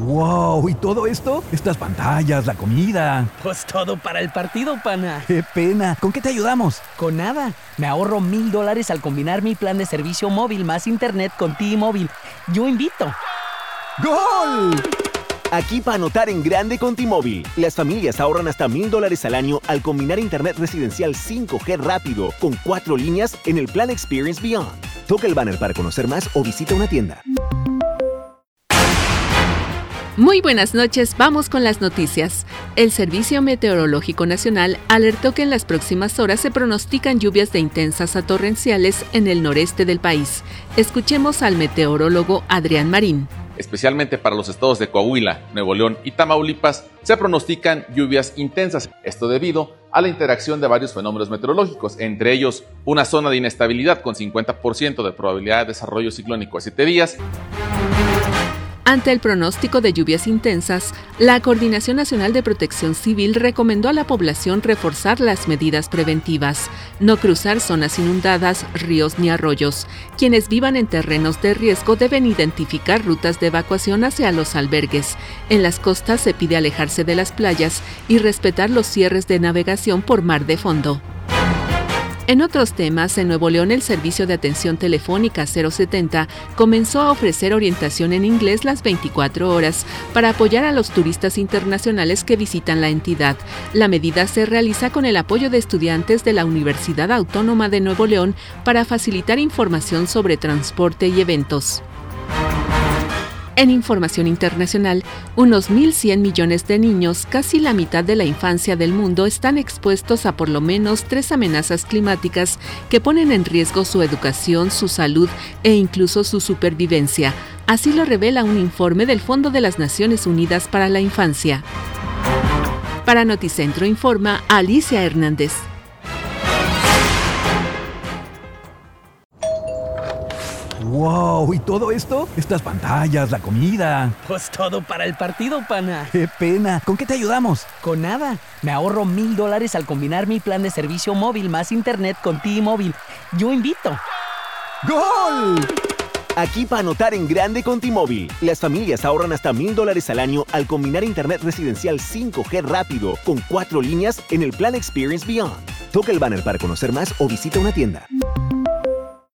¡Wow! ¿Y todo esto? Estas pantallas, la comida. Pues todo para el partido, pana. ¡Qué pena! ¿Con qué te ayudamos? Con nada. Me ahorro $1,000 al combinar mi plan de servicio móvil más internet con T-Mobile. Yo invito. ¡Gol! Aquí para anotar en grande con T-Mobile. Las familias ahorran hasta $1,000 al año al combinar internet residencial 5G rápido con 4 líneas en el plan Experience Beyond. Toca el banner para conocer más o visita una tienda. Muy buenas noches, vamos con las noticias. El Servicio Meteorológico Nacional alertó que en las próximas horas se pronostican lluvias de intensas a torrenciales en el noreste del país. Escuchemos al meteorólogo Adrián Marín. Especialmente para los estados de Coahuila, Nuevo León y Tamaulipas, se pronostican lluvias intensas. Esto debido a la interacción de varios fenómenos meteorológicos, entre ellos una zona de inestabilidad con 50% de probabilidad de desarrollo ciclónico a 7 días. Ante el pronóstico de lluvias intensas, la Coordinación Nacional de Protección Civil recomendó a la población reforzar las medidas preventivas, no cruzar zonas inundadas, ríos ni arroyos. Quienes vivan en terrenos de riesgo deben identificar rutas de evacuación hacia los albergues. En las costas se pide alejarse de las playas y respetar los cierres de navegación por mar de fondo. En otros temas, en Nuevo León el servicio de atención telefónica 070 comenzó a ofrecer orientación en inglés las 24 horas para apoyar a los turistas internacionales que visitan la entidad. La medida se realiza con el apoyo de estudiantes de la Universidad Autónoma de Nuevo León para facilitar información sobre transporte y eventos. En información internacional, unos 1.100 millones de niños, casi la mitad de la infancia del mundo, están expuestos a por lo menos 3 amenazas climáticas que ponen en riesgo su educación, su salud e incluso su supervivencia. Así lo revela un informe del Fondo de las Naciones Unidas para la Infancia. Para Noticentro informa Alicia Hernández. ¡Wow! ¿Y todo esto? Estas pantallas, la comida. Pues todo para el partido, pana. ¡Qué pena! ¿Con qué te ayudamos? Con nada. Me ahorro $1,000 al combinar mi plan de servicio móvil más internet con T-Mobile. Yo invito. ¡Gol! Aquí para anotar en grande con T-Mobile. Las familias ahorran hasta $1,000 al año al combinar internet residencial 5G rápido con 4 líneas en el plan Experience Beyond. Toca el banner para conocer más o visita una tienda.